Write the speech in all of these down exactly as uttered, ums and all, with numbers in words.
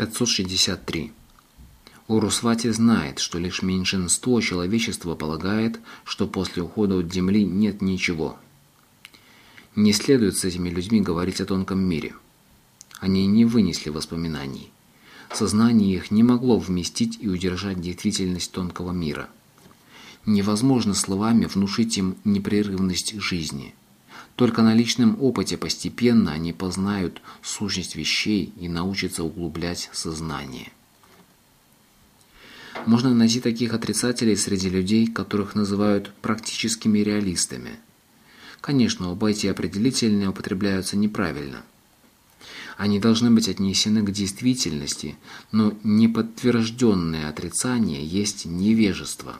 пятьсот шестьдесят три. Урусвати знает, что лишь меньшинство человечества полагает, что после ухода от Земли нет ничего. Не следует с этими людьми говорить о тонком мире. Они не вынесли воспоминаний. Сознание их не могло вместить и удержать действительность тонкого мира. Невозможно словами внушить им непрерывность жизни. Только на личном опыте постепенно они познают сущность вещей и научатся углублять сознание. Можно найти таких отрицателей среди людей, которых называют практическими реалистами. Конечно, оба эти определения употребляются неправильно. Они должны быть отнесены к действительности, но неподтвержденное отрицание есть невежество.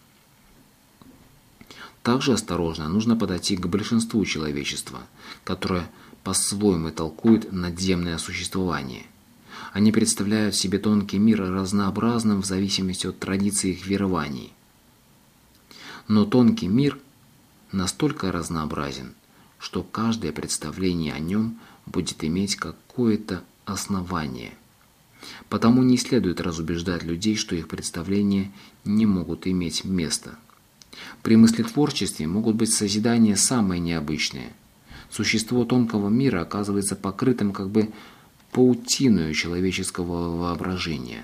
Также осторожно нужно подойти к большинству человечества, которое по-своему толкует надземное существование. Они представляют себе тонкий мир разнообразным в зависимости от традиций их верований. Но тонкий мир настолько разнообразен, что каждое представление о нем будет иметь какое-то основание. Потому не следует разубеждать людей, что их представления не могут иметь места. При мыслетворчестве могут быть созидания самые необычные. Существо тонкого мира оказывается покрытым как бы паутиною человеческого воображения.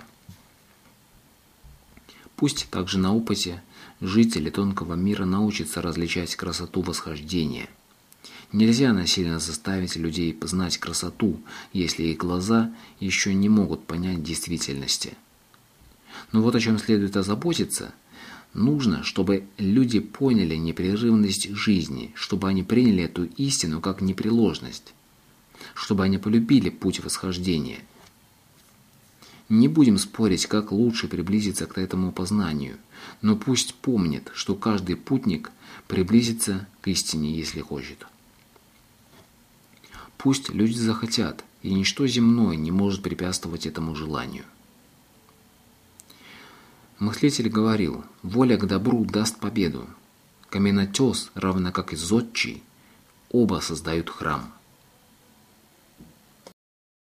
Пусть также на опыте жители тонкого мира научатся различать красоту восхождения. Нельзя насильно заставить людей познать красоту, если их глаза еще не могут понять действительности. Но вот о чем следует озаботиться. Нужно, чтобы люди поняли непрерывность жизни, чтобы они приняли эту истину как непреложность, чтобы они полюбили путь восхождения. Не будем спорить, как лучше приблизиться к этому познанию, но пусть помнит, что каждый путник приблизится к истине, если хочет. Пусть люди захотят, и ничто земное не может препятствовать этому желанию. Мыслитель говорил: воля к добру даст победу. Каменотес, равно как и зодчий, оба создают храм.